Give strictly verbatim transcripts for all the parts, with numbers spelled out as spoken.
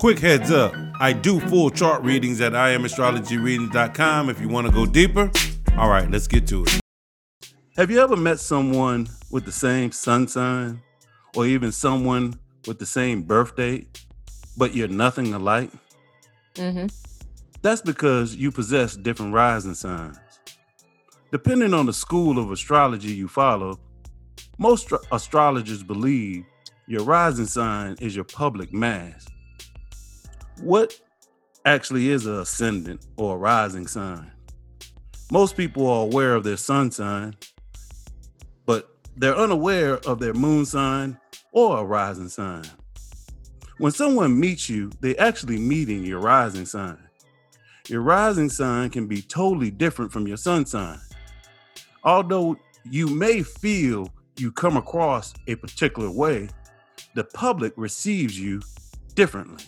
Quick heads up, I do full chart readings at I am astrology readings dot com if you want to go deeper. All right, let's get to it. Have you ever met someone with the same sun sign, or even someone with the same birth date, but you're nothing alike? Mm-hmm. That's because you possess different rising signs. Depending on the school of astrology you follow, most astro- astrologers believe your rising sign is your public mask. What actually is an ascendant or a rising sign? Most people are aware of their sun sign, but they're unaware of their moon sign or a rising sign. When someone meets you, they actually meeting your rising sign. Your rising sign can be totally different from your sun sign. Although you may feel you come across a particular way, the public receives you differently.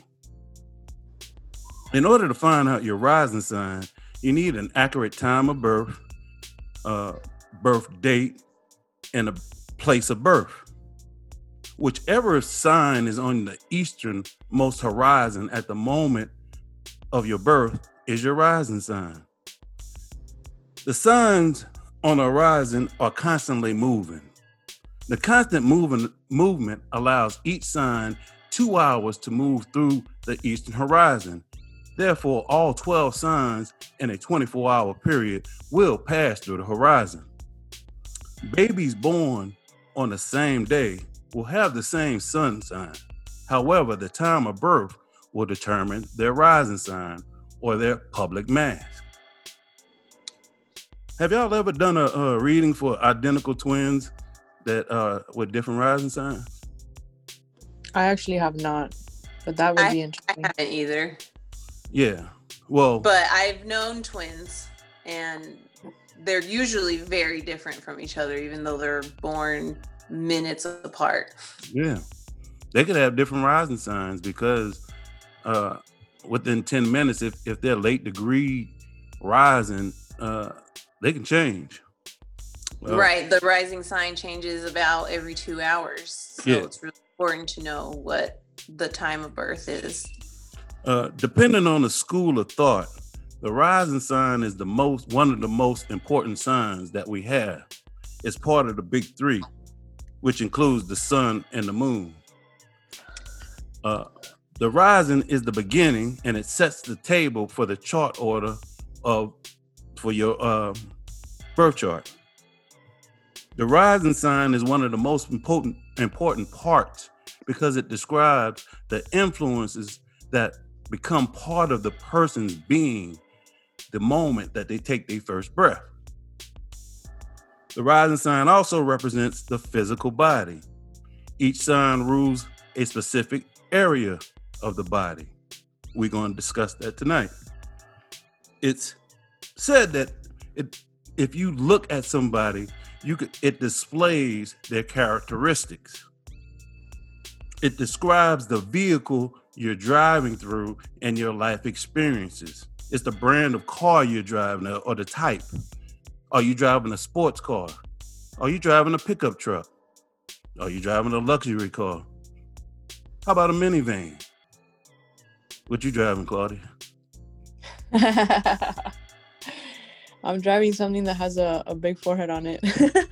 In order to find out your rising sign, you need an accurate time of birth, uh, birth date, and a place of birth. Whichever sign is on the easternmost horizon at the moment of your birth is your rising sign. The signs on the horizon are constantly moving. The constant moving, movement allows each sign two hours to move through the eastern horizon. Therefore, all twelve signs in a twenty-four hour period will pass through the horizon. Babies born on the same day will have the same sun sign. However, the time of birth will determine their rising sign or their public mask. Have y'all ever done a, a reading for identical twins that uh, with different rising signs? I actually have not, but that would I, be interesting. I haven't either. Yeah, well, but I've known twins, and they're usually very different from each other, even though they're born minutes apart. Yeah, they could have different rising signs because uh, within ten minutes, if, if they're late degree rising, uh, they can change. Uh, right, the rising sign changes about every two hours, so yeah. It's really important to know what the time of birth is. Uh, depending on the school of thought, the rising sign is the most one of the most important signs that we have. It's part of the big three, which includes the sun and the moon. Uh, the rising is the beginning, and it sets the table for the chart order of for your uh, birth chart. The rising sign is one of the most important important parts because it describes the influences that become part of the person's being the moment that they take their first breath. The rising sign also represents the physical body. Each sign rules a specific area of the body. We're going to discuss that tonight. It's said that it, if you look at somebody, you could, it displays their characteristics. It describes the vehicle you're driving through and your life experiences. It's the brand of car you're driving or the type. Are you driving a sports car? Are you driving a pickup truck? Are you driving a luxury car? How about a minivan? What you driving, Claudia? I'm driving something that has a, a big forehead on it.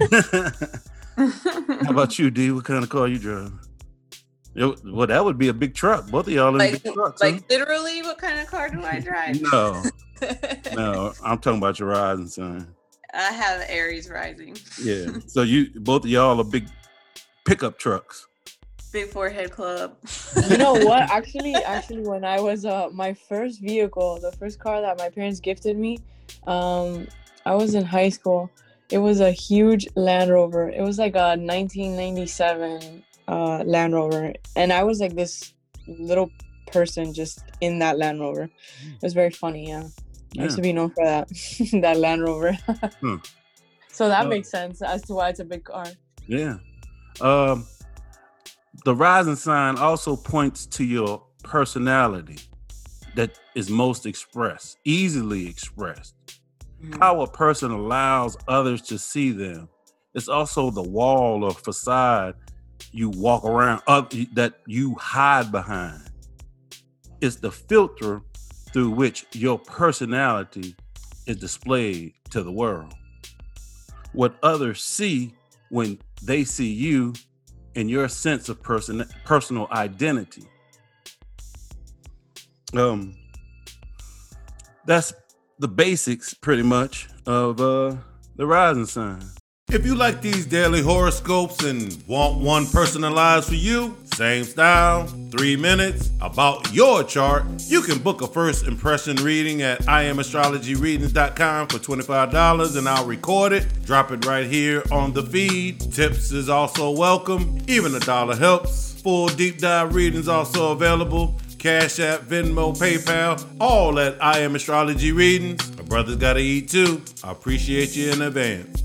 How about you, D? What kind of car you driving? It, well, that would be a big truck. Both of y'all in like, big trucks. Like huh? literally, what kind of car do I drive? No, no, I'm talking about your rising sign. I have Aries rising. Yeah, so you both of y'all are big pickup trucks. Big forehead club. You know what? Actually, actually, when I was uh my first vehicle, the first car that my parents gifted me, um, I was in high school. It was a huge Land Rover. It was like a nineteen ninety-seven uh Land Rover, and I was like this little person just in that Land Rover. It was very funny. Yeah, yeah. I used to be known for that that Land Rover. hmm. So that uh, makes sense as to why it's a big car. Yeah. Um, the rising sign also points to your personality that is most expressed, easily expressed. Mm-hmm. How a person allows others to see them. It's also the wall or facade you walk around, uh, that you hide behind. It's the filter through which your personality is displayed to the world. What others see when they see you and your sense of person, personal identity. Um, that's the basics, pretty much, of uh, the rising sign. If you like these daily horoscopes and want one personalized for you, same style, three minutes, about your chart, you can book a first impression reading at I am astrology readings dot com for twenty-five dollars, and I'll record it, drop it right here on the feed. Tips is also welcome, even a dollar helps. Full deep dive readings also available. Cash App, Venmo, PayPal, all at I Am Astrology Readings. My brother's gotta eat too. I appreciate you in advance.